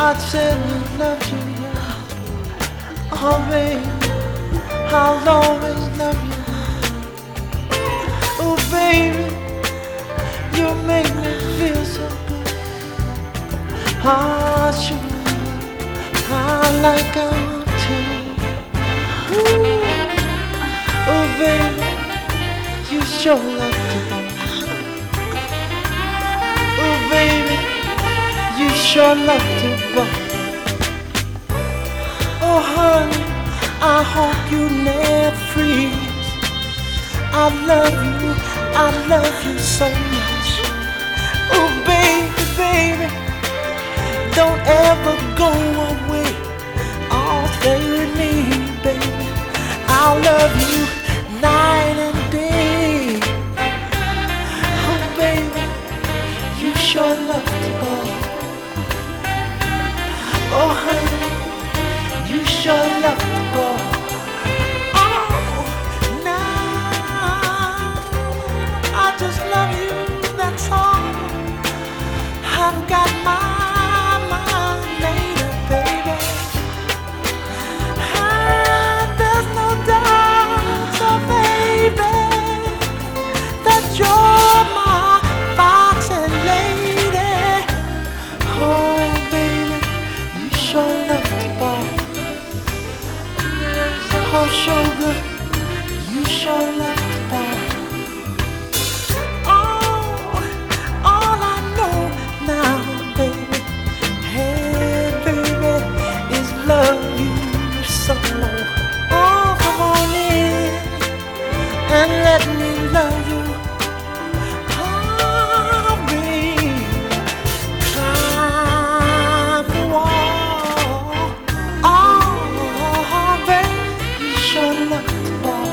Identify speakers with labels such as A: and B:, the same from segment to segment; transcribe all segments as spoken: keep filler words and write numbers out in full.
A: said he loved you, yeah. Oh baby, I'll always love you. Oh baby, you make me feel so good. Ah, sure, I like you too. Ooh. Oh baby, you sure love to go. Oh baby, you sure love to go. Oh honey, I hope you never freeze. I love you, I love you so much. Oh baby, baby, don't ever go away. Oh stay with me, baby. I'll love you night and day. Oh baby, you sure love to go. Oh honey, you sure love to go. Oh, now I just love you, that's all. I've got my mind made up, baby. And there's no doubt, so baby, that you're my boxing lady. Oh baby, you sure love to ball. Oh sugar, you sure love to ball. Oh, all I know now, baby, hey baby, is love you so. Oh, come on in and let me love you. Oh baby, climb the wall. Oh baby, you sure love to ball.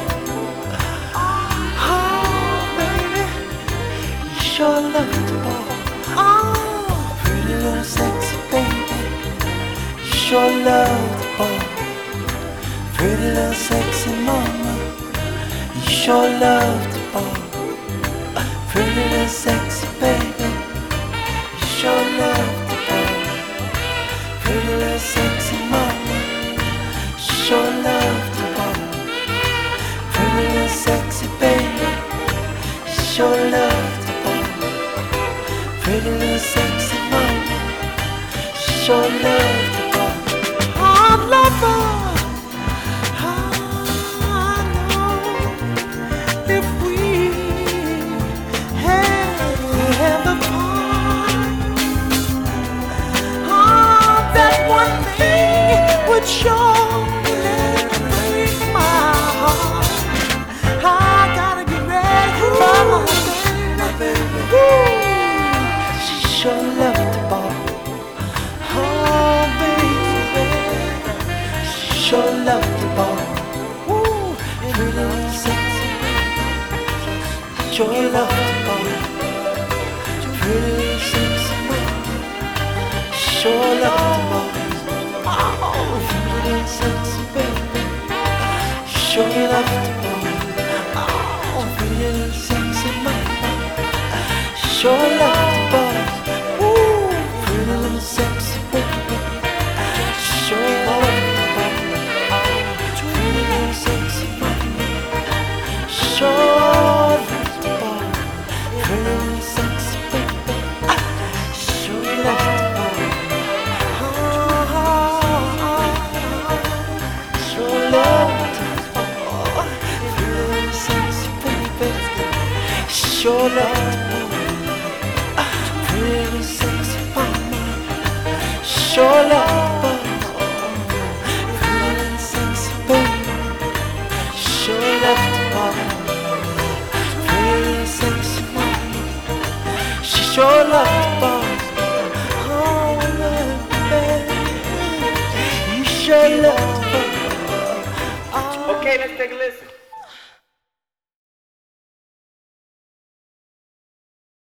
A: Oh baby, you sure love to ball. Oh, pretty little sexy baby, you sure love to ball. Pretty little sexy mama, you sure love to ball. Pretty little sexy baby, you sure love to ball. Pretty little sexy mama, you sure love to ball. Pretty little sexy baby, you sure love to ball. Pretty little sexy mama, you sure love to ball. I love her. I know if we had a part, oh, that one thing would surely break my heart. I gotta get ready for my baby. Ooh, she sure loved the ball. Oh baby, she sure loved the ball. Ooh, pretty little sexy, sure loved the ball. Pretty little sexy mama, sure loved the ball. Oh, pretty little sexy baby, sure loved the ball. Oh, pretty little sexy mama, sure loved the ball. Ooh, pretty little sexy baby, sure loved the ball. Pretty little sexy mama, sure loved the ball. Pretty little sexy baby, sure loved the ball. Sure loved the ball. Pretty little sexy baby, sure loved the ball. Pretty little sexy mama, sure loved the ball. Pretty little sexy baby, sure loved the ball. Pretty little sexy mama, she sure loved the ball. Oh, baby, you sure loved the ball.
B: Okay, let's take a listen.